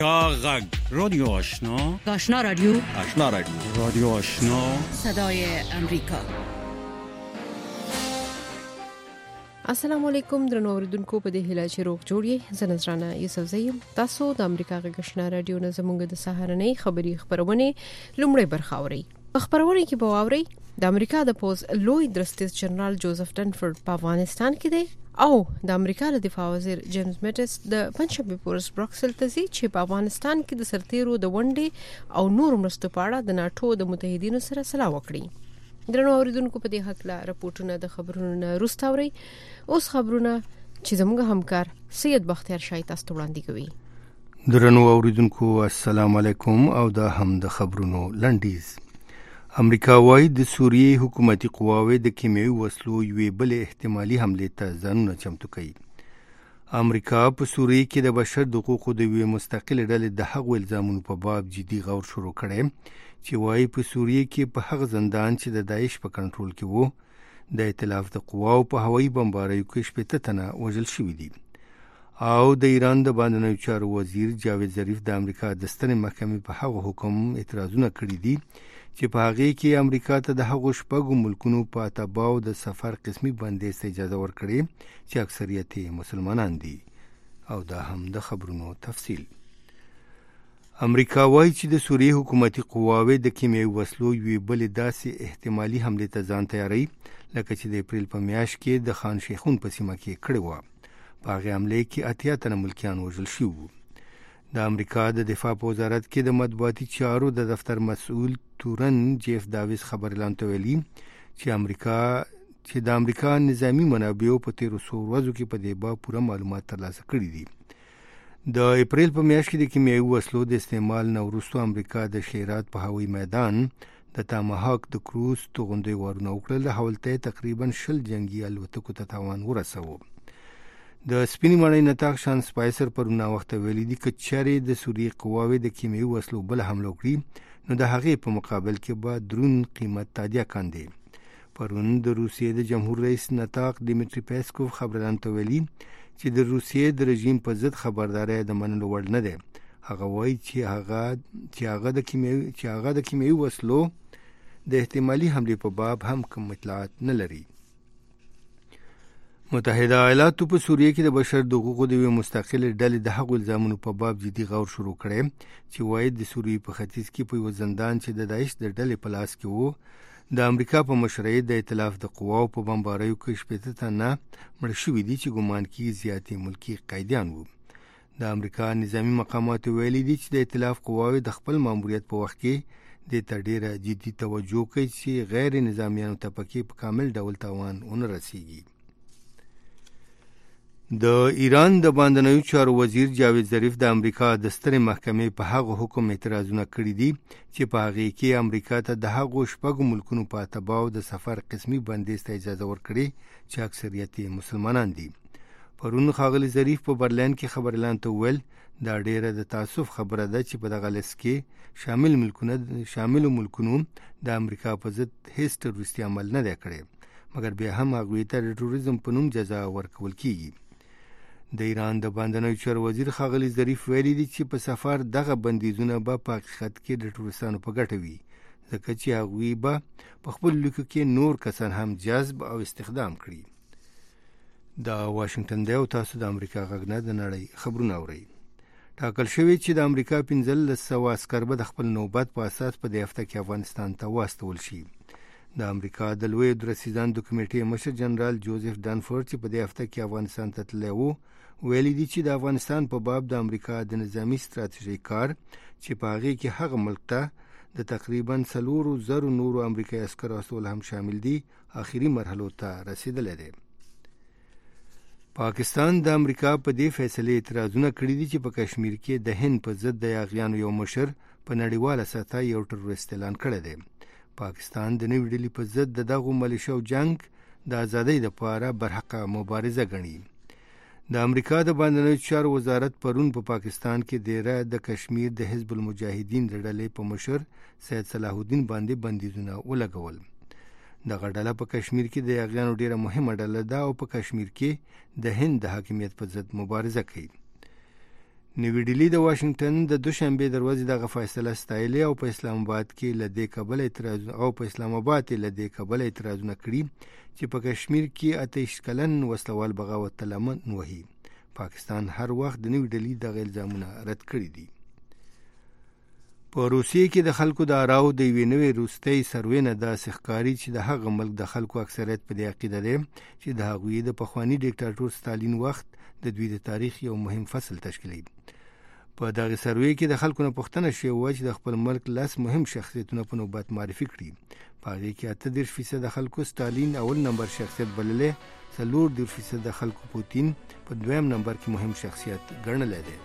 غږ رادیو آشنا رادیو رادیو آشنا صدای امریکا. السلام علیکم درنو اوریدونکو، په دې هیله چې روغ جوړی. زه نذرانه یوسف زیم. تاسو د امریکا غږ آشنا رادیو نه زموږ د سهارنۍ خبری خبرونه لومړی برخه اورئ. په خبرونه کې به واورئ د امریکا د پوز لوی درستیز جنرال جوزف ډنفورد په افغانستان کې دی او د امریکا د دفاع وزیر جیمز میټس د پنځشنبه پورس بروکسل ته ځي چې په افغانستان کې د سرتیرو د ونډې او نور مرستو په اړه د ناتو د متحدینو سره سلا وکړي. درنو اوریدونکو، په دې حقله راپورټونه د خبرونو نه وروسته اورئ. اوس خبرونه چې زموږ همکار سید بختیار شاه تاسو ته وړاندې کوي. درنو اوریدونکو، السلام علیکم او دا هم د خبرونو لنډیز. امریکا وايي د سوریې حکومتي قواوې د کیمیاوي وسلو یوې بلې احتمالي حملې ته ځانونه چمتو کوي. امریکا په سوریې کې د بشر د حقوقو د یوې مستقلې ډلې د هغو الزامونو په باب جدي غور شروع کړی چې وايي په سوریې کې په هغه زندان چې د داعش په کنټرول کې وو د ائتلاف د قواو په هوایي بمباریو کې 80 تنه وژل شوي دي. او د ایران د باندنیو چارو وزیر جاوید ظریف د امریکا د ستنې محکمې په هغه حکم اعتراضونه کړي دي چې په هغه کې امریکا ته د هغو شپږو ملکونو په اتباعو د سفر قسمي بندیز ته اجازه ورکړي چې اکثریت مسلمانان دي. او دا هم د خبرونو تفصیل. امریکا وايي چې د سوریې حکومتي قواوې د کیمیاوي وسلو یوې بلې داسې احتمالي حملې ته ځان تیاروي لکه چې د اپریل په میاشت کې د خان شیخون په سیمه کې کړې وه. په هغې حملې کې 80 تنه ملکیان وژل شوي وو. د امریکا د دفاع په وزارت کې د مطبوعاتي چارو د دفتر مسؤل تورن جیف داویس خبرلاندو ته ویلي چې د امریکا نظامی منابعو په تیرو څو ورځو کې په دې باب پوره معلومات ترلاسه کړي دي. د اپریل په میاشت کې د کیمیاوي وسلو د استعمال نه وروسته امریکا د شیرات په هوایي میدان د تاماهاک د کروز توغندۍ وارونه وکړل. حوالته تقریبا 20 جنگي الوتکو ته تاوان ورسوه. د سپینې ماڼۍ نطاق شان سپایسر پرونه وخت ویلي دي که چېرې د سوریې قواوې د کیمیاوي وسلو بل حمله وکړي نو د هغې په مقابل کې به درون قیمت تادیه کاندي. پرون د روسیې د جمهور رئیس نطاق دیمیتری پیسکوف خبرلاندو ته ویلي چې د روسیې د رژیم په ضد خبرداری د منلو وړ نه دی. هغه وایي چې هغه د کیمیاوي وسلو د احتمالي حملې په باب هم کوم اطلاعات نه لري. متحده ایالاتو په سوریې کې د بشر د حقوقو د یوې مستقلې ډلې د هغو الزامونو په باب جدي غور شروع کړی چې وایي د سوریې په ختیځ کې په یوه زندان چې د داعش د ډلې په لاس کې وو د امریکا په مشرۍ د ائتلاف د قواو په بمباریو کې 80 تنه مړه شوي دي چې ګمان کېږي زیاتې ملکي قیدیان وو. د امریکا نظامي مقاماتو ویلي دي چې د ائتلاف قواوې د خپل ماموریت په وخت کې دې ته ډېره جدي توجه کوي چې غیر نظامیانو ته پکې په کامل ډول تاوان ونه رسیږي. د ایران د باندنیو چارو وزیر جاوید ظریف د امریکا د سترې محکمې په هغه حکم اعتراضونه کړي دي چې په هغې کې امریکا ته د هغو شپږو ملکونو په اتباعو د سفر قسمي بندیز ته اجازه ورکړي چې اکثریت مسلمانان دي. پرون ښاغلي ظریف په برلین کې خبرلاندو ته وویل دا ډېره د تاسف خبره ده چې په دغه لیست کې شاملو ملکونو د امریکا په ضد هیڅ تروریستي عمل نه دی کړی، مګر بیا هم هغوی ته د ټوریزم په نوم جزا ورکول کیږي. د ایران د باندنیو چارو وزیر ښاغلي ظریف ویلي دي چې په سفر دغه بندیزونه به په حقیقت کې د ټوریستانو په ګټه وي ځکه چې هغوی به په خپل لیکو کې نور کسان هم جذب او استخدام کړي. دا واشنگټن دی او تاسو د امریکا غږ نه د نړۍ خبرونه اورئ. ټاکل شوی چې د امریکا 1500 عسکر به د خپل نوبت په اساس په دې هفته کې افغانستان ته واستول شي. د امریکا د لوی درسیزان د کمیټې مشر جنرال جوزف ډنفورد چې په دې هفته کې افغانستان ته تللی وو ویلي دي چې د افغانستان په باب د امریکا د نظامی ستراتیژۍ کار چې په هغې کې هغه ملک ته د تقریبا 4,000 نورو امریکایي عسکرو استول هم شامل دي آخري مرحلو ته رسیدلی دی. پاکستان د امریکا په دې فیصلې اعتراضونه کړي دي چې په کشمیر کې د هند په ضد د یاغیانو یو مشر په نړیواله سطحه یو ټروریست اعلان کړی دی. پاکستان د نوې ډلې په ضد د دغو ملیشو جنگ د ازادۍ لپاره برحقه مبارزه ګڼي. د امریکا د باندنیو چارو وزارت پرون په پاکستان کې د کشمیر د حزب المجاهدین د ډلې په مشر سید صلاح الدین باندې بندیزونه ولګول. دغه ډله په کشمیر کې د یاغیانو ډیره مهمه ډله ده او په کشمیر کې د هند د حاکمیت په ضد مبارزه کوي. نوی ډیلی د واشنگټن د دوشنبه دروازې دغه فیصله ستایلې او په اسلام آباد کې لدې کابل اعتراضونه کړي چې په کشمیر کې 28 کلن وسلوال بغاوت تلمن وهي. پاکستان هر وخت د نوی ډیلی د الزامونه رد کړي دي. په روسیې کې د خلکو د آراو د یوې نوې روستۍ سروې نه داسې ښکاري چې د هغه ملک د خلکو اکثریت په دې عقیده دی چې د هغوی د پخواني ډیکټاتور ستالین وخت د دوی د تاریخ یو مهم فصل تشکیلوي. په دغه سروې کې د خلکو نه پوښتنه شوې وه چې د خپل ملک 10 مهم شخصیتونه په نوبت معرفي کړي. په هغې کې 38% د خلکو ستالین اول نمبر شخصیت بللی، 4% د خلکو پوتین په دویم نمبر کې مهم شخصیت ګڼلی دی.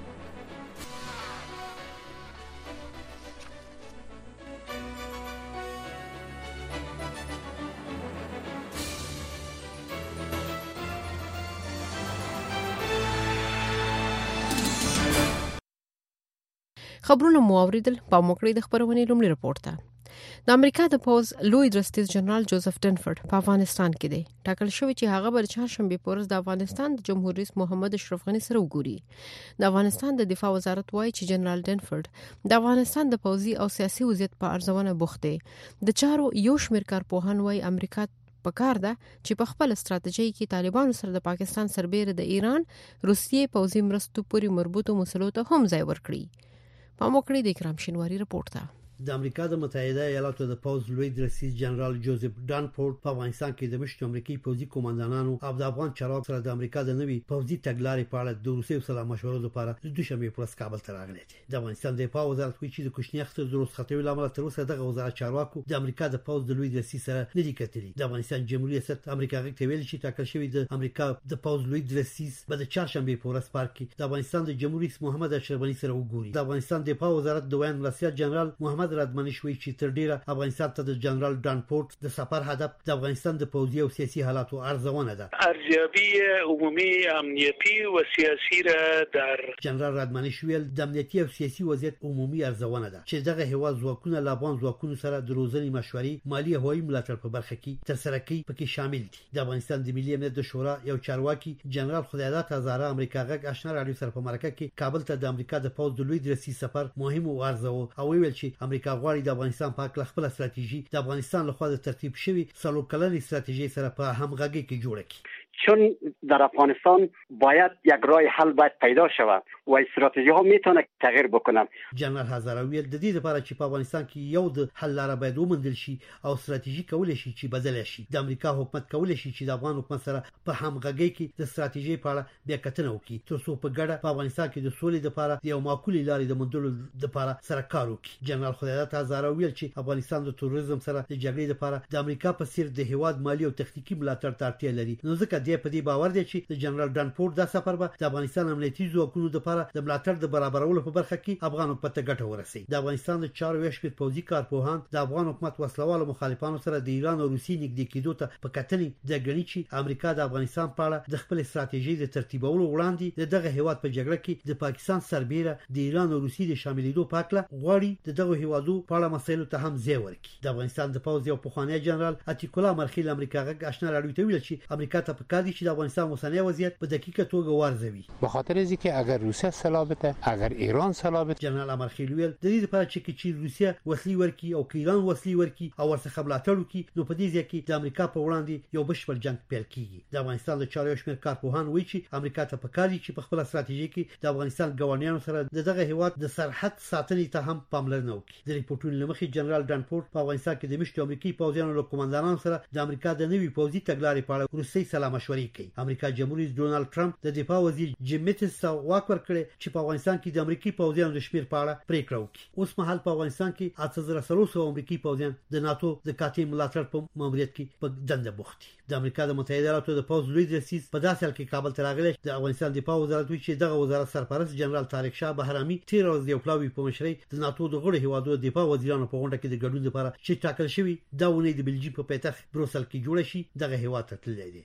خبرونه مو اوریدل. په موکړې د خبرونې لومړی رپورټ ته. د امریکا د پوز لوی درستیز جنرال جوزف ډنفورد په افغانستان کې دی. ټاکل شوی چې هغه بر چهارشنبه پورز د افغانستان د جمهور رئیس محمد اشرف غنی سره وګوري. د افغانستان د دفاع وزارت وایي چې جنرال ډنفورد د افغانستان د پوځي او سیاسي وضعیت په ارزونه بوخت دی. د چارو یو شمېر کارپوهان وایي امریکا پکار ده چې په خپل ستراتیژي کې طالبانو سره د پاکستان سربېره د ایران روسیې پوځي مرستو پورې مربوطو مسلو ته هم ځای ورکړي. په موکړې د اکرام شینواری رپورټ ده. د امریکا د متحده ایالاتو د پوز لوی درستیز جنرال جوزف ډانفورد په افغانستان کې د مشر امریکایي پوځي قوماندانانو او د افغان چارواکو سره د امریکا د نوي پوځي تګلارې په اړه د روسي سره مشورو لپاره د دوشنبه پر ورځ کابل ته راغلي دي. د افغانستان د دفاع وزارت وایي چې د کوچنی اختر د روس خطوي لامل تر اوسه دغه وزارت چارواکو د امریکا د پوز د لوی درستیز سره نه دي کتلي. د افغانستان جمهوریت ریاست امریکا غږ ته ویل چې ټاکل شوی د امریکا د پوز لوی درستیز په د چهارشنبه په ورځ پارک کې د افغانستان د جمهور رئیس محمد اشرف غنی سره وګوري. د افغانستان د دفاع وزارت د ویان مرستیال جنرال محمد رادمنی شوی چې تر ډیره افغانستان ته د جنرال ډانفورد د سفر هدف د افغانستان د پوځي او سیاسي حالاتو ارزونه ده. ارزیابی عمومی امنیتی و سیاسی را در جنرال رادمنی شویل د امنیتی او سیاسي وضعیت عمومی ارزونه ده چې دغه هیواد ځواکونه له افغان ځواکونو سره د روزنې مشورې مالی او هوایي ملاتړ په برخه کې ترسره کوي پکې شامل دي. د افغانستان د ملي امنیت د شورا یو چارواکي جنرال خدایداد هزاره امریکا غږ آشنا رادیو سره په مرکه کې کابل ته د امریکا د پوځ د لوی درستیز سفر مهم او ارزو او ویل چې امریکا غواړي د افغانستان په اړه خپل استراتیژي د افغانستان لخوا د ترتیب شوی څلور کلنې استراتیژي سره په همغږي کې جوړه کړي. چون در افغانستان باید یک راه حل باید پیدا شود و استراتژی ها میتونه تغییر بکنن. جنرال هزاره ویل د دې لپاره چې په افغانستان کې یو د حل لاره باید وموندل شي او استراتیژي کول شي چې بدل شي. د امریکا حکومت کول شي چې د افغان حکومت سره په همغږي کې د استراتیژي په اړه بیا کتنه وکړي تر څو په ګډه په افغانستان کې د سولې لپاره یو معقول لارې د موندلو لپاره سره کار وکړي. جنرال خدایداد هزاره ویل چې افغانستان د تروریزم سره د جګړې لپاره د امریکا په څیر د هیواد مالی او تخنیکی ملاتړ ته اړتیا لري. نو ځکه په دې باور دی چې د جنرال ډانفورد دا سفر به د افغانستان امنیتي ځواکونو لپاره د ملاتړ د برابرولو په برخه کې افغان حکومت ته ګټه ورسوي. د افغانستان د چارو وشپیر پوځي کارپوهان د افغان حکومت وسلوالو مخالفانو سره د ایران او روسیې نږدې کېدو ته په کتنې د غنی چې امریکا د افغانستان په اړه د خپل استراتیژي د ترتیبولو وړاندې دغه هیواد په جګړه کې د پاکستان سربېره د ایران او روسیې د شاملېدو په اړه غواړي دغه هیوادو په اړه مسایلو ته هم ځای ورکړي. د افغانستان د پوځ یو پخوانی جنرال عتیق الله مرخیل امریکا غږ آشنا رادیو ته ویل چې امریکا ته په کار دي چې د افغانستان اوسنی وضعیت په دقیقه توګه وارزوي. به خاطر اینکه اگر روسیه سلابته اگر ایران سلابته. جنرال امرخیل ویل د دې لپاره چې روسیه وسلې ورکي او ایران وسلې ورکي او ورڅخه ملاتړ وکړي نو په دې ځکه چې د امریکا په وړاندې یو بشپړ جنگ پیل کیږي. د افغانستان د چارو شمیر کارپوهان وایي چې امریکا ته په کار دي چې په خپل استراتیژي کې د افغانستان ګاونډیانو سره دغه هیواد د سرحد ساتنې ته هم پاملرنه وکړي. د ریپورتونو لمخې جنرال ډانفورد په افغانستان کې د مشر امریکایي پوځیانو له قوماندانانو سره د امریکا د نوي پوځي تګلارې په اړه روسي سره مشورې کوي. امریکا جمهور رئیس ډونالد ټرمپ د دفاع وزیر جیم میټس ته واک ورکړي چې په افغانستان کې د امریکایي پوځیانو د شمیر په اړه پریکړه وکړي. اوس مهال په افغانستان کې 8300 امریکایي پوځیان د ناتو د قاطع ملاتړ په ماموریت کې په دنده بوخت دي. د امریکا د متحده ایالاتو د پوځ لوی درستیز په داسې حال کې کابل ته راغلی. د افغانستان دفاع وزارت وایي چې دغه وزارت سرپرست جنرال طارق شاه بهرامي 13 ورځې یو پلاوی په مشرۍ د ناتو د غړو هیوادو د دفاع وزیرانو په غونډه کې د ګډون لپاره چې ټاکل شوی دا ونې د بلجیم په پایتخت بروسل کې جوړ شي دغه هیواد ته تللی دی. د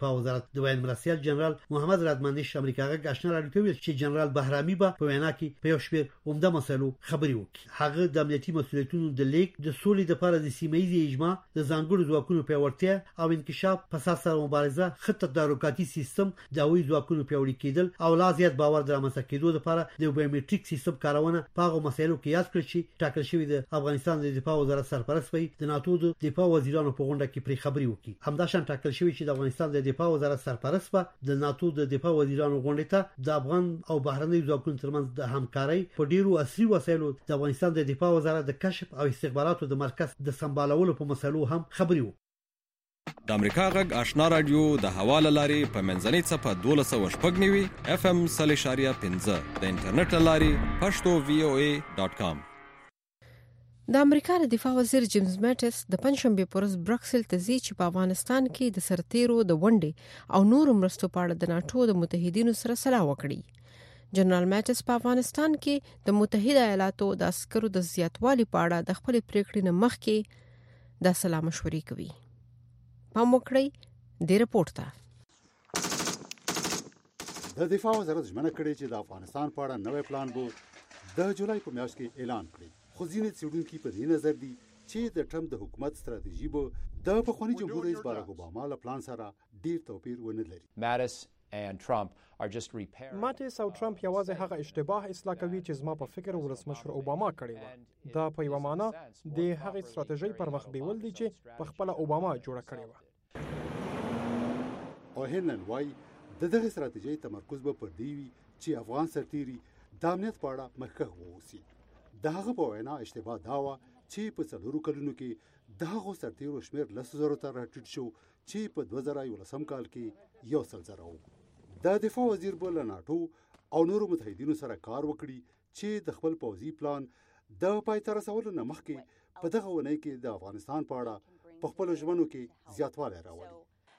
دفاع وزارت د ویان مرسیال جنرال محمد رادمانیش امریکا غږ آشنا راډیو ته ویل چې جنرال بهرامي به په وینا کې په یو شمېر عمده مسایلو خبري وکړي. هغه د امنیتي مسؤلیتونو د لیک د سولې لپاره د سیمه‌ایزي اجماع د ځانګړو ځواکونو پیاوړتیا او انکشاف فساد سره مبارزه خطه تدارکاتي سیستم د هوایي ځواکونو پیاوړي کېدل او لا زیات باور درامڅه کېدو لپاره د بایومټریک سیستم کارونه په هغه مسایلو کې یاد کړل چې ټاکل شوی د افغانستان د دفاع وزارت سرپرست وي د ناتو د دفاع وزیرانو په غونډه کې پرې خبري وکړي. همداشان ټاکل شوی چې د افغانستان د دفاع وزارت سرپرست به د ناتو د دفاع وزیرانو غونډه ته د افغان او بهرنۍ ځواکونو ترمنځ د همکارۍ په ډیرو عصري وسایلو د افغانستان د دفاع وزارت د کشف او استخباراتو د مرکز د سمبالولو په مسلو هم خبري وکړي. د امریکا غږ آشنا رادیو د حواله لاري په منځنۍ صفه 1290 FM 0.5 د انټرنیټ لاري pashto.voa.com. د امریکا د دفاع وزیر جیمز میټس د پنځشنبه پر ورځ برکسل ته ځي چې په افغانستان کې د سرتیرو د ونډې او نور مرستو په اړه د ناتو د متحدینو سره سلا وکړي. جنرال میټس په افغانستان کې د متحده ایالاتو د عسکرو د زیاتوالي په اړه د خپل پریکړې نه مخکې د سلا مشورې کوي. پام وکړئ د رپورت ته. د دفاع وزارت ژمنه کړې چې د افغانستان په اړه نوې پلان به د جولای په میاشت کې اعلان کړي. خو ځینې څېړونکي په دې نظر دي چې د ټرمپ د حکومت ستراتیژي به د پخواني جمهور رئیس باراک اوباما له پلان سره ډیر توپیر ونه لري. ماتس او ټرمپ یوازې هغه اشتباه اصلاح کوي چې زما په فکر ولسمشر اوباما کړی و. دا په یوه معنا د هغې ستراتیژۍ پر مخ بیول دي چې په خپله اوباما جوړه کړې وه. او هیلن وایي د دغه ستراتیژۍ تمرکز به پر دې وي چې افغان سرتیري د امنیت په اړه مخکښ واوسي. د هغه په وینا اشتباه دا وه چې په 4 کلونو کې د هغو سرتیرو شمېر 10,000 ته راټیټ شو چې په 2011 کال کې 100,000 و. د دفاع وزیر به له ناټو او نورو متحدینو سره کار وکړي چې د خپل پوځي پلان د پای ته رسولو نه مخکې په دغه ونې کې د افغانستان په اړه په خپلو ژمنو کې زیاتوالی راولي.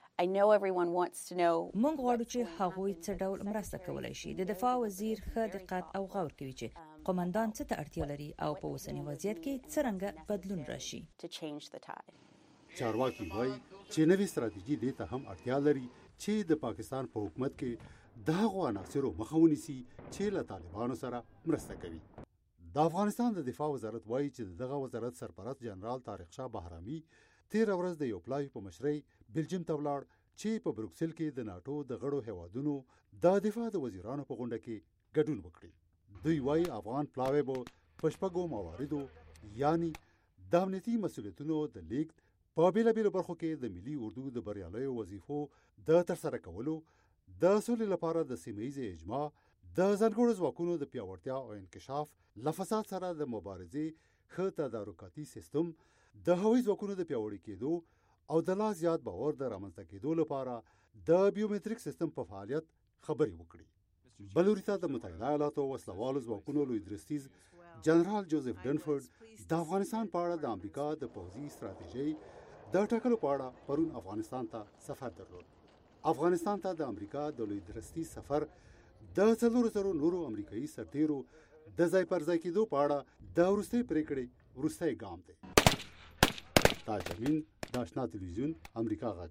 موږ غواړو چې هغوی څه ډول مرسته کولی شي. د دفاع وزیر ښه دقت او غور کوي چې قومندان څه ته اړتیا لري او په اوسني وضعیت کې څرنګه بدلون راشي. چارواکي وایي چې نوې ستراتیژي دې ته هم اړتیا لري چې د پاکستان په حکومت کې د هغو عناصرو مخه ونیسي چې له طالبانو سره مرسته کوي. د افغانستان د دفاع وزارت وایي چې دغه وزارت سرپرست جنرال طارق شاه بهرامي 13 ورځ د یو پلاوي په مشرۍ بلجیم ته ولاړ چې په بروکسل کې د ناټو د غړو هیوادونو د دفاع د وزیرانو په غونډه کې ګډون وکړي. دوی وایي افغان پلاوی به په شپږو مواردو یعنی د امنیتي مسؤلیتونو د لیږد په بیلابیلو برخو کې د ملي اردو د بریالیو وظیفو د ترسره کولو، د سولې لپاره د سیمه‌ایزې اجماع، د ځانګړو ځواکونو د پیاوړتیا او انکشاف، له فساد سره د مبارزې ښه تدارکاتي سیستم، د هوایي ځواکونو د پیاوړي کېدو او د لا زیات باور د رامنځته کېدو لپاره د بیومټریک سیستم په فعالیت خبرې وکړي. بل وروسته د متحده ایالاتو وسلوالو ځواکونو لوی درستیز جنرال جوزف ډنفورد د افغانستان په اړه د امریکا د پوځي ستراتیژۍ د ټاکلو په اړه پرون افغانستان ته سفر درلود. افغانستان ته د امریکا د لوی درستیز سفر د 400 نورو امریکایي سرتیرو د ځای پر ځای کېدو په اړه د وروستۍ پریکړې وروستی ګام دی. تاج امین، د آشنا تلویزیون، امریکا غږ.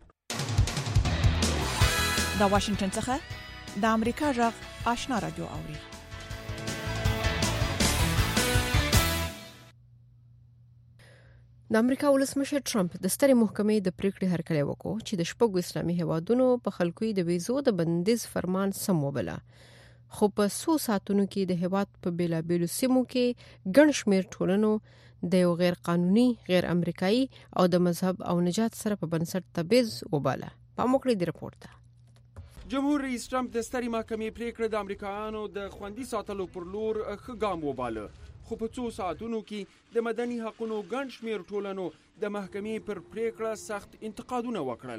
د واشنگټن څخه د امریکا غږ آشنا رادیو اوري. د امریکا ولسمشر ټرمپ د سترې محکمې د پریکړې هرکلی وکړ چې د شپږو اسلامي هیوادونو په خلکو د ویزو د بندیز فرمان سم وبله. خو په 100 ساعتونو کې د هیواد په بیلابیلو سیمو کې ګڼ شمېر ټولنو د یو غیر قانوني، غیر امریکایي او د مذهب او نجات سره په بنسټ تبعیض وباله. په موکړې د رپورت جمهور رئیس ټرمپ د سترې محکمې پریکړه د امریکایانو د خوندي ساتلو پر لور ښه ګام وباله. خو په 2 ساعتونو کې د مدني حقوقو ګڼ شمېر ټولنو د محکمې پر پریکړه سخت انتقادونه وکړل.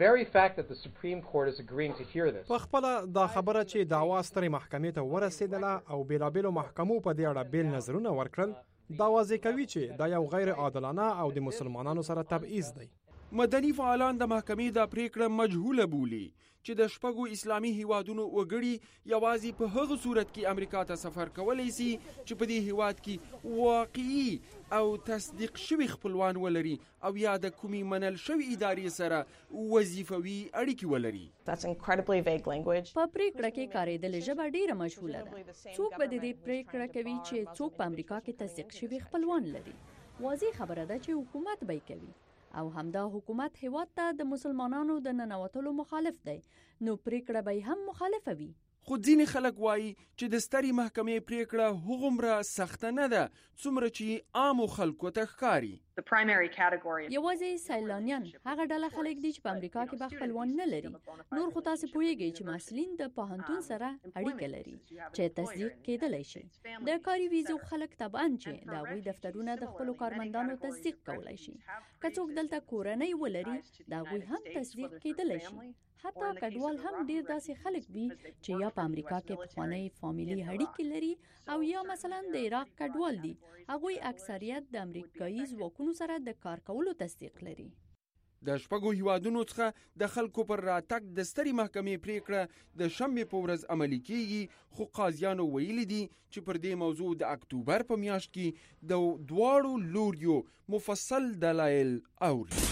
په خپل دا خبره چې دعوا سترې محکمې ته ورسېدله او بیلابیلو محکمو په دې اړه بیل نظرونه ورکړل، دا واضح کوي چې دا یو غیر عادلانه او د مسلمانانو سره تبعیض دی. مدني فعالان د محکمې د پریکړه مجهوله بولي چې د شپږو اسلامي هیوادونو وګړي یوازې په هغه صورت کې امریکا ته سفر کولی سي چې په دې هیواد کې واقعي او تصدیق شوی خپلوان ولري او یا د کومې منل شوی ادارې سره وظیفوي اړیکې ولري. په پریکړه کې کارېدلې ژبه ډیره مجهوله ده. څوک به د دې پریکړه کوي چې څوک په امریکا کې تصدیق شوی خپلوان لري؟ واضح خبره ده چې حکومت به کوي او همدا حکومت هیواد ته د مسلمانانو د ننوتلو مخالف دی، نو پریکړه به هم مخالفه وي. خو ځینې خلک وایي چې د سترې محکمې پریکړه هغومره سخته نه ده څومره چې عامو خلکو ته ښکاري. یوازې سیلانیان هغه ډله خلک دي چې په امریکا کې به خپلوان نه لري. نور خو تاسو پوهیږئ چې محصلین د پوهنتون سره اړیکه لري چې تصدیق کېدلی شي. د کاري ویزو خلک طبعا چې د هغوی دفترونه د خپلو کارمندانو تصدیق کولی شي. که څوک دلته کورنۍ ولري د هغوی هم تصدیق کېدلی شي. حتی کډوال هم ډیر داسې خلک وي چې یا په امریکا کې پخوانی فامیلی اړیکې لري او یا مثلا د عراق کډوال دي. هغوی اکثریت د امریکایي ځواکونو سره د کار کولو تصدیق لري. د شپږو هیوادونو څخه د خلکو پر راتګ د سترې محکمې پریکړه د شنبې په ورځ عملي کیږي، خو قاضیانو ویلي دي چې پر دې موضوع د اکتوبر په میاشت کې د دواړو لوریو مفصل دلایل اوري.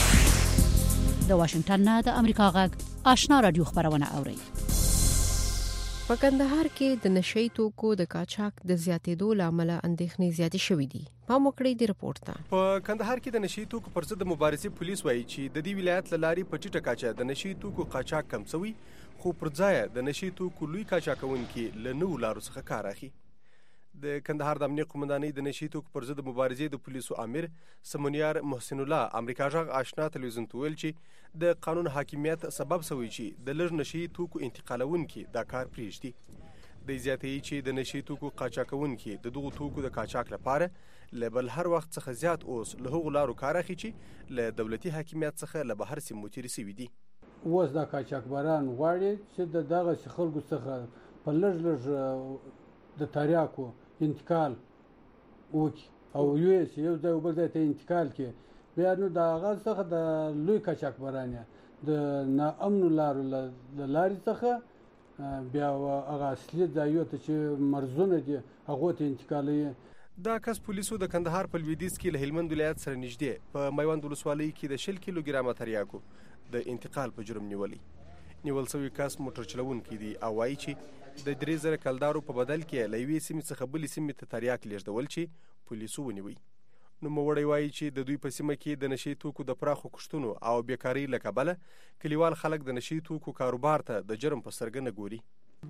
د واشنگټن نه د امریکا غږ آشنا رادیو خبرونه اوري. په کندهار کې د نشئی توکو د قاچاق د زیاتېدو لامل اندېښنې زیاتې شوې دي. په موکړې دی رپورت ته. په کندهار کې د نشئی توکو پر ضد مبارزې پولیس وایي چې د دې ولایت لاري په ټیټه کچه د نشئی توکو قاچاق کم شوی، خو پر ځای د نشئی توکو لوی قاچاقونکي له نوو لارو څخه کار اخلي. د کندهار د امنیت قومندانۍ د نشئی توکو پر ضد مبارزې د پولیسو امیر سمونیار محسن الله امریکا غږ آشنا تلویزیون ته ویل چې د قانون حاکمیت سبب شوی چې د لږ نشئی توکو انتقالونکي دا کار پریږدي. د زیاتې چې د نشئی توکو قاچاقونکي د دغو توکو د قاچاق لپاره له بل هر وخت څخه زیات اوس له هغو لارو کار اخلي چې له دولتي حاکمیت څخه له بهر سیمو تیرې شوي دي. اوس دا قاچاقبران غواړي چې د دغه خلکو څخه په لږ د تریاکو انتقال وکړي او یو ځای بل ځای ته انتقال کړي. بیا نو د هغه څخه د لوی قاچاقبران د ناامنو لارو له لارې څخه بیا هغه اصلي ځایو ته چې مرزونه دي هغو ته انتقالوي. دا کس پولیسو د کندهار په لویدیځ کې له هلمند ولایت سره نږدې په میوند ولسوالۍ کې د 10 کیلوګرامه تریاکو د انتقال په جرم نیول شوی کس موټر چلوونکی دی او وایي چې د 3000 کلدارو په بدل کې له یوې سیمې څخه بلې سیمې ته تریاک لیږدول چې پولیسو ونیوي. نوموړی وایي چې د دوی په سیمه کې د نشئی توکو د پراخو کښتونو او بیکارۍ له کبله کلیوال خلک د نشئی توکو کاروبار ته د جرم په سترګه نه ګوري.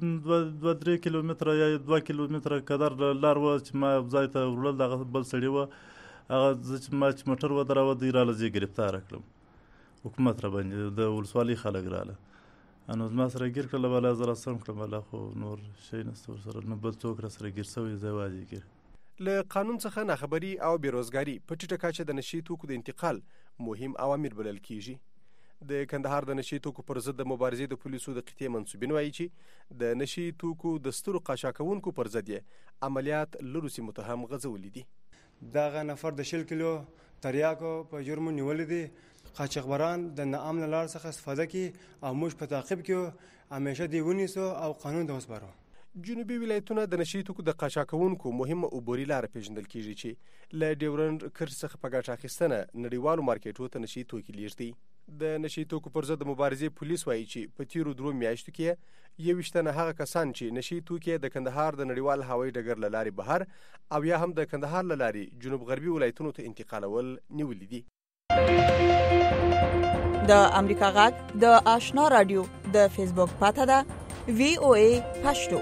2-3 کیلومتره یا 2 کیلومتره قدر لار و چې ما ځای ته وړل دغه بل سړی و هغه چې ما چې موټر ودراوه دوی راله زه ګرفتار کړم. حکومت را باندې د ولسوالۍ خلک راله انو ما سره ګیر کړل ولا زرا سم کړم ولا خو نور شي نستور سره نه بل څوک را سره ګیر سوی زواجی ګیر. له قانون څخه ناخبري او بیروزګاری په ټیټه کچه د نشئی توکو د انتقال مهم عوامل بلل کیږي. د کندهار د نشئی توکو پر ضد مبارزې د پولیسو د قطعي منسوبین وایي چې د نشئی توکو د سترو قاچاقونکو پر ضد عملیات لرو سیمو ته هم غځولي دي. دغه نفر د 10 کیلو تریاکو په جرم نیولې دي. قاچاقبران د ناامن لار څخه استفاده کوي او موږ په تعقیب کې همیشه دی ونیسو او قانون ته وسپارو. جنوبي ولایتونه د نشئی توکو د قاچاقونکو مهمه عبوري لار پیژندل کیږي چې له ډیورنډ کرښې څخه په ګټه اخیستنه نړیوالو مارکیټونو ته نشئی توکي لیږدي. د نشئی توکو پر ضد مبارزې پولیس وایي چې په تیرو 2 میاشتو کې 21 هغه کسان چې نشئی توکي د کندهار د نړیوال هوایي ډګر له لارې بهر او یا هم د کندهار له لارې جنوب غربي ولایتونو ته انتقالول نیولي دي. د امریکا غږ د آشنا رادیو د فیسبوک پاته ده VOA پښتو.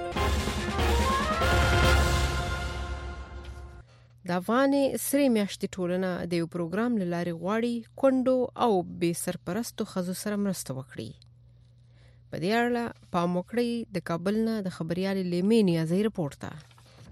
د افغان سری میاشتې ټولنه د یو پروګرام لارې غواړي کندو او بې سرپرستو ښځو سره مرسته وکړي. په دې اړه پام وکړئ د کابل نه د خبريالې لیمې نیازي رپورت ته.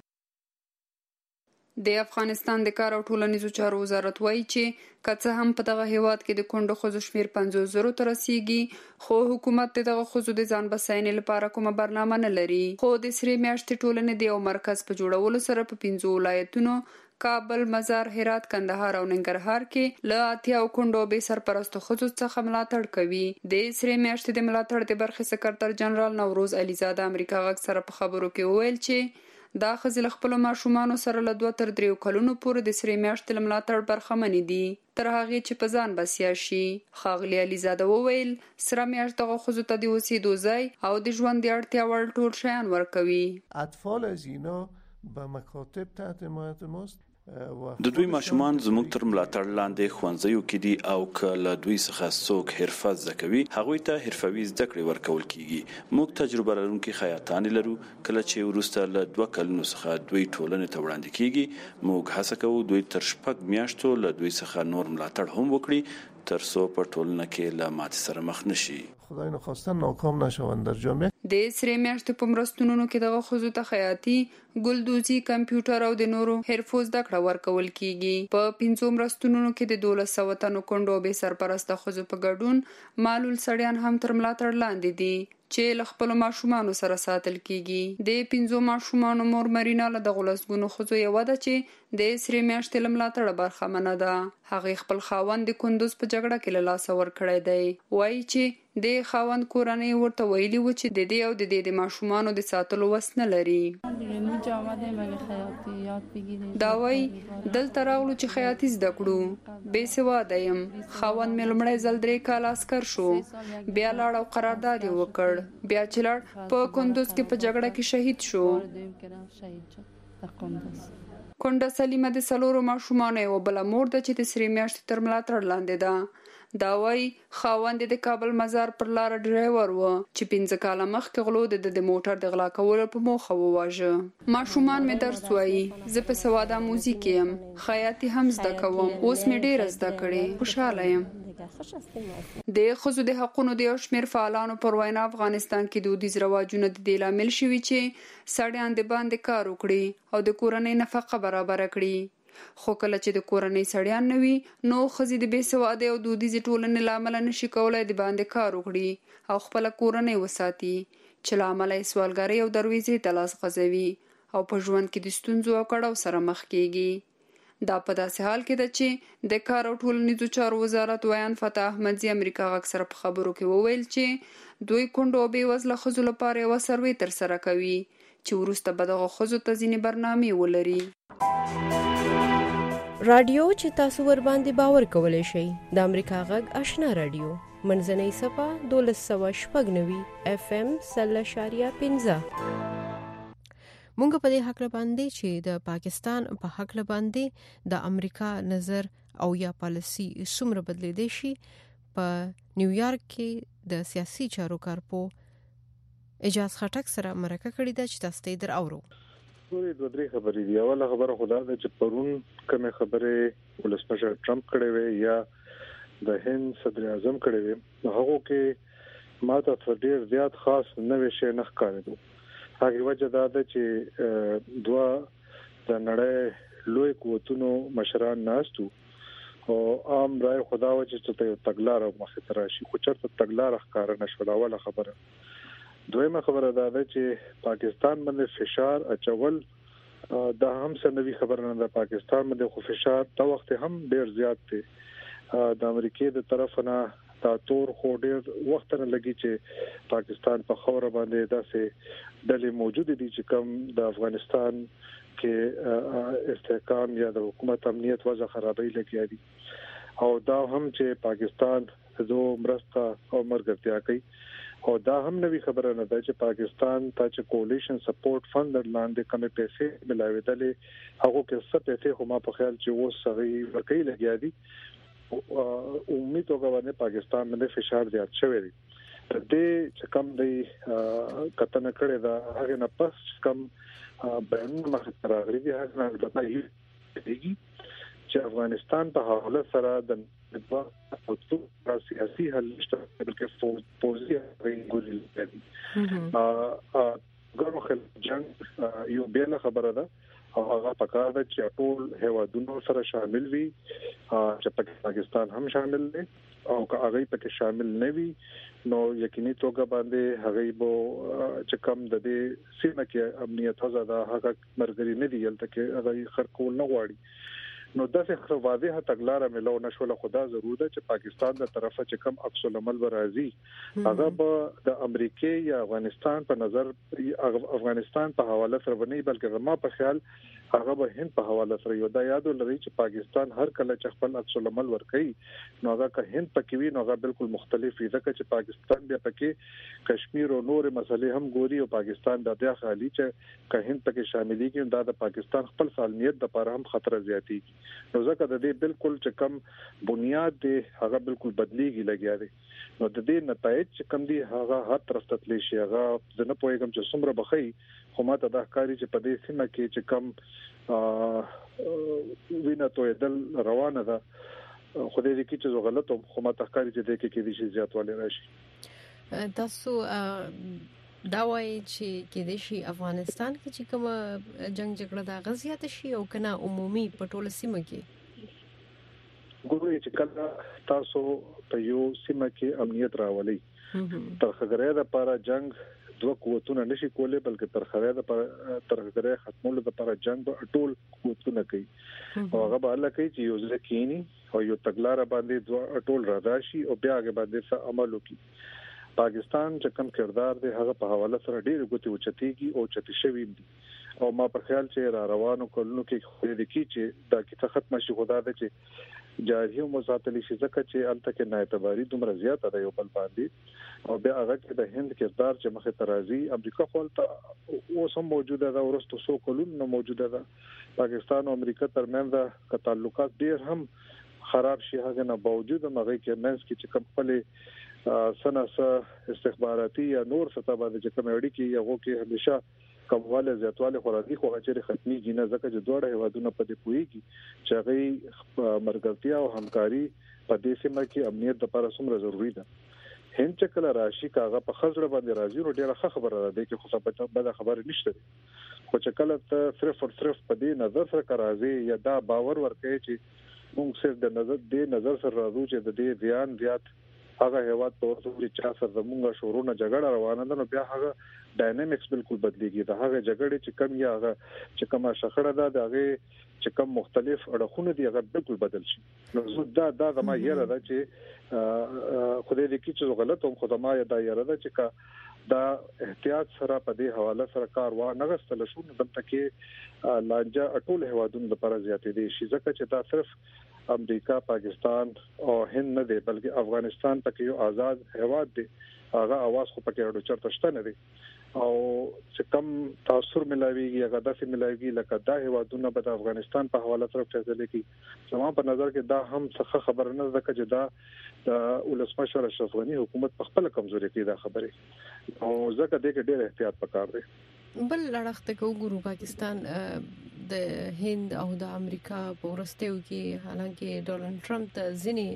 د افغانستان د کار او ټولنیزو چارو وزارت وایي چې که څه هم په دغه هیواد کې د کونډو ښځو شمیر 50,000 ته رسیږي، خو حکومت دغه ښځو د ځان بساینې لپاره کومه برنامه نه لري. خو د سری میاشتې ټولنې د یو مرکز په جوړولو سره په 5 ولایتونو کابل، مزار، هرات، کندهار او ننګرهار کې له 80 کونډو به سرپرست ښځو څخه ملاتړ کوي. د سری میاشتې د ملاتړ د برخې سکرټر جنرال نوروز علیزاده امریکا غږ سره په خبرو کې وویل چې دا ښځې له خپلو ماشومانو سره له 2 تر 3 کلونو پورې د سری میاشتې له ملاتړ برخمنې دي تر هغې چې په ځان بسیا شي. ښاغلي علیزاده وویل سره میاشت دغه ښځو ته د اوسېدو ځای او د ژوند د اړتیا وړ ټول شیان ورکوي. اطفال از اینا به مکاتب تحت حمایت ماست. د دوی ماشومان زموږ تر ملاتړ لاندې ښوونځیو کې دي او که له دوی څخه څوک حرفه زده کوي هغوی ته حرفوي زده کړې ورکول کیږي. موږ تجربه لرونکي خیاطانې لرو. کله چې وروسته له 2 کلونو څخه دوی ټولنې ته وړاندې کیږي موږ هڅه کوو دوی تر 6 میاشتو له دوی څخه نور ملاتړ هم وکړي تر څو په ټولنه کې له ماتې سره مخ نشي. خدای نخواسته ناکام نشوند در جامعه. د سری میاشتې په مرستونونو کې دغه ښځو ته خیاطي، ګلدوزي، کمپیوټر او د نورو حرفو زده کړه ورکول کیږي. په 5 مرستونونو کې د 1200 تنو کونډو به سرپرسته ښځو په ګډون معلول سړیان هم تر ملاتړ لاندې دي چې له خپلو ماشومانو سره ساتل کیږي. د 5 ماشومانو مور مرینا له دغو لسګونو ښځو یوه ده چې د سری میاشتې له ملاتړه برخمنه ده. هغې خپل خاوند د کندوز په جګړه کې له لاسه ورکړی دی. وایي چې د خاوند کورنۍ ورته ویلي و چې د دې او د دې د ماشومانو د ساتلو وس نه لري. دا وایي دلته راغلو چې خیاطي زده کړو. بې سواده یم. خاوند مې لومړی ځل 3 کاله عسکر شو. بیا لاړ او قرارداد یې وکړ. بیا چې لاړ په کندوز کې په جګړه کې شهید شو. کونډه سلیمه د 4 ماشومانو یوه بله مور ده چې د سری میاشتې تر ملاتړ لاندې ده. دا وایي خاوند د کابل مزار پر لار ډرایور و چې 5 کاله مخکې غلو د موټر د غلا کولو په موخه وواژه. ماشومان مې درس وایي. زه په سواده موزیک یم. خیاطي هم زده کوم. اوس مې ډېره زده کړې. خوشحاله یم. د ښځو د حقونو د یو شمېر فعالانو پر وینا افغانستان کې دودیز رواجونه د دې لامل شوي چې سړیان د باندې کار وکړي او د کورنۍ نفقه برابره کړي. خو کله چې د کورنۍ سړیان نه وي نو ښځې د بې سوادۍ او دودیزې ټولنې له امله نشي کولی د باندې کار وکړي او خپله کورنۍ وساتي چې له امله یې سوالګرۍ او درویزې ته لاس غځوي او په ژوند کې د ستونزو او کړاو سره مخ کیږي. دا په داسې حال کې ده چې د کار او ټولنیزو چارو وزارت ویان فتح احمدزي امریکا غږ سره په خبرو کې وویل چې دوی کونډو او بې وزله ښځو لپاره یوه سروې ترسره کوي چې وروسته به دغه ښځو ته ځینې برنامې ولري. رادیو چې تاسو ور باندې باور کولای شئ د امریکا غږ آشنا رادیو منځنۍ صفه 1290 FM 0.15. مونږ په دې حق باندې چې د پاکستان په حق باندې د امریکا نظر او یا پالیسی څومره بدلیدي شي په نیویارک کې د سیاسي چارو کارپو اجازه خټک سره مرکه کړې ده چې تاسو ته در اورو. ټولې 2-3 خبرې دي. اوله خبره خدا ده چې پرون کومه خبره ولسمشر ټرمپ کړې وې یا د هند صدر اعظم کړې وې هغه کې ماته ډېر زیات خاص نوې شی نه ښکارېدو. هغه وجه دا ده چې دوه د نړۍ لوی قوتونو مشران ناستو او عام رائے خدا و چې ته تګلار مخه تراشي خو چرته تګلار ښکار نشول. اوله خبره. دویمه خبره دا ده چې پاکستان باندې فشار اچول دا هم سنوي خبره نه ده. پاکستان باندې خو فشار دا وخت هم ډیر زیات دی. د امریکای د طرف نه دا تور خو ډیر وخت نه لګي چې پاکستان په خوره باندې داسې ډلې موجود دي چې کوم د افغانستان کې استحکام یا د حکومت امنیت وضع خرابۍ لګیا دي او دا هم چې پاکستان زو مرسته او مرګرتیا کوي او دا هم نوی خبره نه ده چې پاکستان ته چې کولیشن سپورټ فند لاندې کومې پیسې ملاوېدلې هغه کې څه پیسې هم په خیال چې و سغي ورکې لګیا دي. امید وکړم پاکستان باندې فشار زیات شوی دی. دې چې کوم دی کتنه کړې ده هغه نه پس کوم بیان مخ راغلي دي هغه نه بتایي چې افغانستان په حواله سره د او سیاسي حل نشته بلکې پوزي غوړي دي. ګورو خل جنگ یو بیل خبره ده او هغه پکار ده چې ټول هیوادونو سره شامل وي چې پاکستان هم شامل دی او که هغه پکې شامل نه وي نو یقیني توګه باندې هغه به چې کم د دې سیمه کې امنیت زده هغه مرګري نه دی یلته کې هغه خرکول نه غواړي نو داسې واضحه تګلارې ملو نشول خدا ضرور ده چې پاکستان د طرفه چې کم عکس العمل ورازي هغه به د امریکای یا افغانستان په نظر افغانستان په حواله سره ونی بلکې ما په خیال هغه به هند په حواله سره یو دا یاد لري چې پاکستان هر کله چې خپل عکس العمل ورکړي نو هغه که هند پکې وي نو هغه بالکل مختلف وي ځکه چې پاکستان بیا پکې کشمیر او نور مسلې هم ګوري او پاکستان د بیا خالي چې که هند پکې شاملي کې دا د پاکستان خپل سالمیت د لپاره هم خطر زیاتی نو ځکه د دې بالکل چې کم بنیاد دی هغه بالکل بدلیږي لګیا دی نو د دې نتایج چې کم دي هغه هر طرف ته تللی شي هغه زنه پوهیږم چې څومره بخي خو ماته دا ښکاري چې په دې سیمه کې چې کم وینه تویدل روانه ده خو دې کې چې غلط خو ماته ښکاري چې دې کې شي زیاتوالی راشي تاسو دا وایي چې کې د شي افغانستان کې چې کوم جنگ جګړه دا غزيات شي او کنه عمومي په ټوله سیمه کې ګورئ چې کله تاسو په یو سیمه کې امنیت راولي ترخګرې د لپاره جنگ دوه قوتونه نشي کولای بلکې ترخګرې ختمولو لپاره جنگ ټول قوتونه کوي او هغه به الله کوي چې یو ځکینی او یو تګلارې باندې دوه ټول راشي او بیا هغه باندې څه عمل وکړي پاکستان چې کوم کردار دی هغه په حواله سره ډېر غوتی وچتيږي او چتی شوی دی او ما په خیال چې را روانو کولونو کې خو دې کی چې دا کیسه ختمه شي خدا دې چې جاري او مزاتلی شي ځکه چې الته کې ناعتباري دومره زیاته ده یو بل باندې او بیا هغه کې د هند کردار چې مخه ترازی امریکا خپل اوس هم موجوده ده ورستو سو کولونو موجوده ده پاکستان او امریکا ترمنځ تعلقات ډېر هم خراب شي هغه نه باوجود هغه کې منځ کې چې کوم خپل سناسه استخباراتي یا نور سطح باندې چې کوم اړیکې یو کې همیشه کمواله زیاتواله خورادي خو چې ختمي جنہ ځکه چې دوړه هوادونه په دې پويږي چې هغه مرګرتیا او همکاري په دې سیمه کې امنیت لپاره څومره ضروری ده هند چې کله راشي کاغه په خزر باندې راځي نو ډیره خبره ده چې خو څه بده خبره نشته خو چې کله ته صرف په دې نظر سره راځي یا دا باور ورکړي چې موږ صرف د نظر سره راځو چې د دې ځان زیات هغه هیواد په ورته چې چا سره زموږه شورونه جګړه روانه ده نو بیا هغه ډاینامیکس بالکل بدليږي دا هغه جګړې چې کم یا هغه چې کومه شخړه ده دغه چې کوم مختلف اړخونه دي هغه بالکل بدل شي نو دا زما یره ده چې خدای دې کې چې غلط هم خدما دا یره ده چې دا احتیاط سره په دې حواله سره کار و نه غستل شو نو دلته کې لانجه ټول هوادونو لپاره زیاتې دي شي ځکه چې دا صرف امریکا پاکستان او هند نه دی بلکې افغانستان پکې یو آزاد هواد دی هغه आवाज خو پکې اړو چرته شته نه دی او چې کم تاثیر ملاويږي هغه داسې ملاويږي لکه دا هوادونه به د افغانستان په حواله سره فیصله کوي زموږ په نظر کې دا هم څه خبر نه ده چې دا د ولسمشر اشرف غنی حکومت په خپل کمزوري کې دا خبره او ځکه دې کې ډېر احتیاط پکار دی بل لړخته کو ګورو پاکستان د هند او د امریکا په ورستیو کې حالانکه ډونالد ټرمپ ته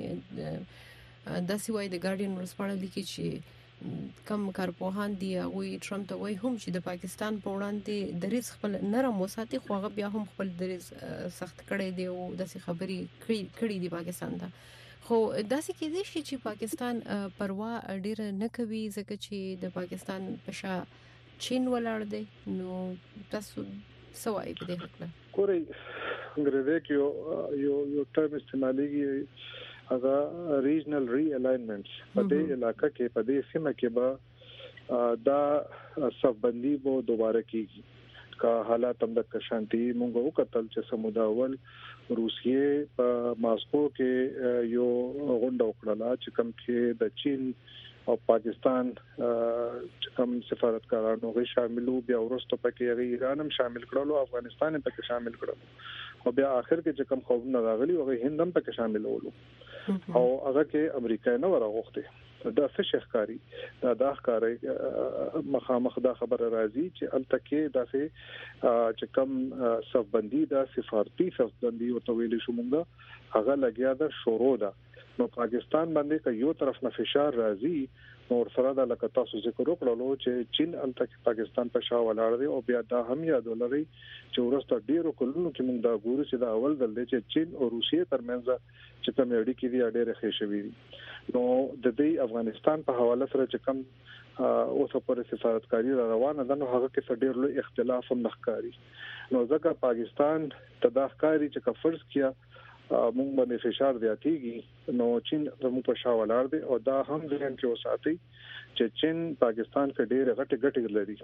ځینې داسې وایي د ګارډین ورسپاړه لیکي چې کم کارپوهان دی او ټرمپ ته وایي هم چې د پاکستان په وړاندې دریز خپل نرم وساتي خو هغه بیا هم خپل دریز سخت کړي دی او داسې خبري کړي دی پاکستان ته خو داسې کېدې شي چې پاکستان پروا ډیر نه کوي ځکه چې د پاکستان په شا چین ولاړ دی نو تاسو سوای په دې حق نه کوري انګریزي کې یو ټرم استعماليږي هغه ریجنل ری الاینمنټس په دې علاقې کې په دې سیمه کې به دا صفبندي وو دوباره کیږي کا حالات هم د کشانتي مونږ وکتل چې سموداول روسیې په ماسکو کې یو غونډه وکړه چې کوم کې د چین او پاکستان چې کوم سفارتکارانو غي شاملو بیا ورسته پکې ایران هم شامل کړلو افغانستان هم پکې شامل کړلو او بیا اخر کې چې کوم خوبونه راغلي او هند هم پکې شامل ولو او هغه کې امریکا نه ورغوخته دا څه شخکاری دا ښکاری مخامخ دا خبره راځي چې التکه داسې چې کوم صفبندي دا سفارتي صفبندي او طويل شومږه هغه لګیا د شورو ده نو پاکستان باندې که یو طرف نه فشار راځي نور سره د لکه تاسو ذکر وکړلو چې چین الته پاکستان په شا ولاړ دی او بیا دا هم یاد ولري چې ورسته ډیرو کلونو کې موږ دا ګورو چې دا اول دل دی چې چین او روسیې ترمنځ چې کوم اړیکې دي ډېرې ښې شوې دي نو د دې افغانستان په حواله سره چې کوم اوسه پر سفارتکاری روانه ده نو هغه کې ډېر لوی اختلاف هم نخکاری نو ځکه پاکستان تداخکاری چې کفرض کیا موږ باندې فشار دیاتيږي نو چین زموږ په شا ولاړ دی او دا هم ځین کې وساتي چې چین پاکستان کې ډېر غټ لري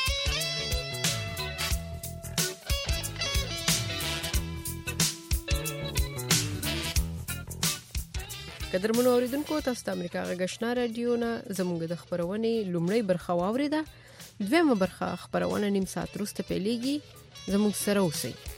قدرمنو اوریدونکو تاسو د امریکا غږ آشنا رادیو نه زموږ د خبرونې لومړی برخه واوریده دویمه برخه خبرونه نیم ساعت وروسته پیلېږي زموږ سره اوسئ